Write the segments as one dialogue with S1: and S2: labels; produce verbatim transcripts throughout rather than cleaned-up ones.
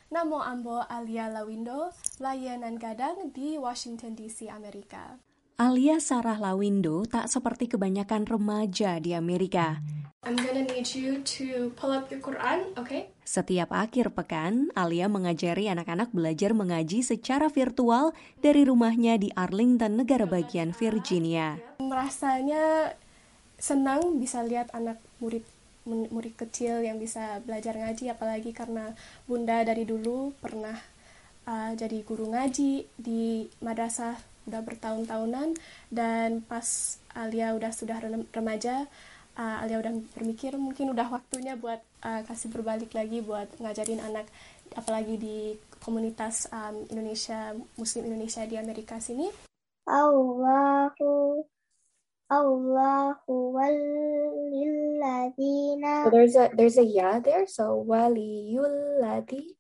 S1: Namo ambo Alia Lawindo, layanan gadang di Washington D C, Amerika.
S2: Alia Sarah Lawindo tak seperti kebanyakan remaja di Amerika.
S1: I'm gonna need you to pull up your Quran, okay?
S2: Setiap akhir pekan, Alia mengajari anak-anak belajar mengaji secara virtual dari rumahnya di Arlington, negara bagian Virginia.
S1: Rasanya senang bisa lihat anak murid murid kecil yang bisa belajar ngaji, apalagi karena Bunda dari dulu pernah uh, jadi guru ngaji di madrasah udah bertahun-tahunan, dan pas Alia udah sudah remaja, uh, Alia udah berpikir mungkin udah waktunya buat uh, kasih berbalik lagi buat ngajarin anak, apalagi di komunitas um, Indonesia, Muslim Indonesia di Amerika sini.
S3: Allahu Allahu waliyulladzina.
S1: So there's a there's a ya there, so waliyulladzi.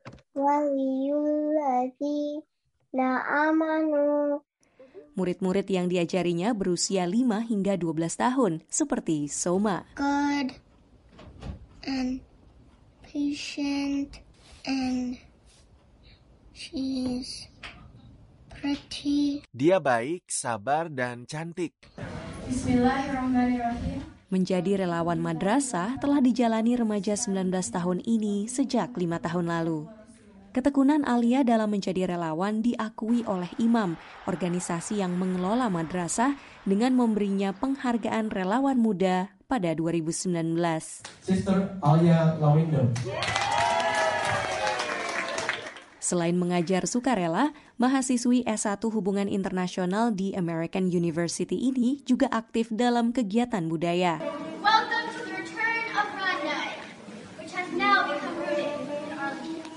S3: Waliyulladzina amanu.
S2: Murid-murid yang diajarinya berusia lima hingga dua belas tahun, seperti Soma.
S3: Good and patient and she's pretty.
S4: Dia baik, sabar, dan cantik.
S1: Bismillahirrahmanirrahim.
S2: Menjadi relawan madrasah telah dijalani remaja sembilan belas tahun ini sejak lima tahun lalu. Ketekunan Alia dalam menjadi relawan diakui oleh imam, organisasi yang mengelola madrasah, dengan memberinya penghargaan relawan muda pada dua ribu sembilan belas.
S5: Sister Alia Lawindo.
S2: Selain mengajar sukarela, mahasiswi S satu Hubungan Internasional di American University ini juga aktif dalam kegiatan budaya.
S6: Welcome to the return of Randai, which has now become rooted in Arlington.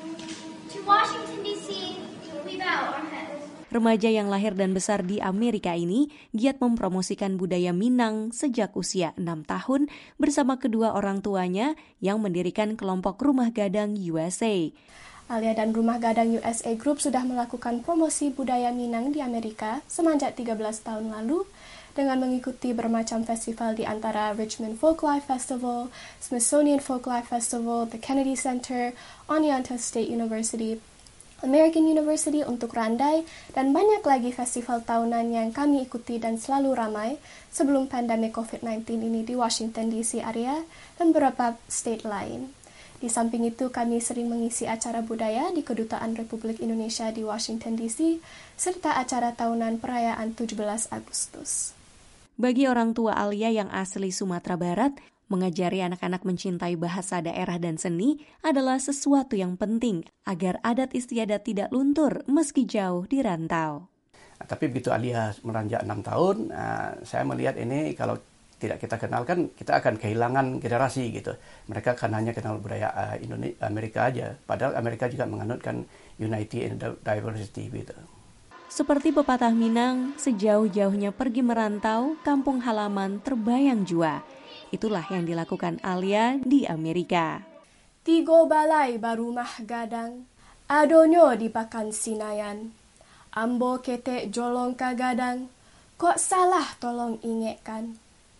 S6: To Washington D C, we bow our heads.
S2: Remaja yang lahir dan besar di Amerika ini giat mempromosikan budaya Minang sejak usia enam tahun bersama kedua orang tuanya yang mendirikan kelompok Rumah Gadang U S A.
S1: Alia dan Rumah Gadang U S A Group sudah melakukan promosi budaya Minang di Amerika semenjak tiga belas tahun lalu dengan mengikuti bermacam festival di antara Richmond Folklife Festival, Smithsonian Folklife Festival, the Kennedy Center, Oneonta State University, American University untuk Randai, dan banyak lagi festival tahunan yang kami ikuti dan selalu ramai sebelum pandemi covid sembilan belas ini di Washington D C area dan beberapa state lain. Di samping itu, kami sering mengisi acara budaya di Kedutaan Republik Indonesia di Washington D C, serta acara tahunan perayaan tujuh belas Agustus.
S2: Bagi orang tua Alia yang asli Sumatera Barat, mengajari anak-anak mencintai bahasa daerah dan seni adalah sesuatu yang penting agar adat istiadat tidak luntur meski jauh di rantau.
S7: Tapi begitu Alia meranjak enam tahun, saya melihat ini kalau tidak kita kenalkan, kita akan kehilangan generasi gitu. Mereka akan hanya kenal budaya uh, Indonesia, Amerika aja. Padahal Amerika juga menganutkan unity and diversity gitu.
S2: Seperti pepatah Minang, sejauh-jauhnya pergi merantau, kampung halaman terbayang jua. Itulah yang dilakukan Alia di Amerika.
S1: Tigo balai barumah gadang, adonyo di pakan sinayan. Ambo ketek jolong kagadang, kok salah tolong ingetkan.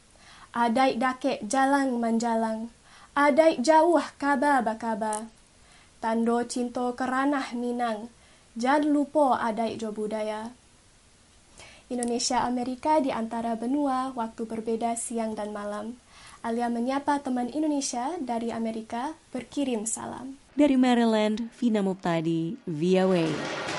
S1: Adai dakek jalang menjalang, adai jauh kaba bakaba. Tando cinto keranah Minang, jad lupo adai jo budaya. Indonesia Amerika di antara benua, waktu berbeda siang dan malam. Alia menyapa teman Indonesia dari Amerika, berkirim salam.
S2: Dari Maryland, Vina Muptadi, V O A.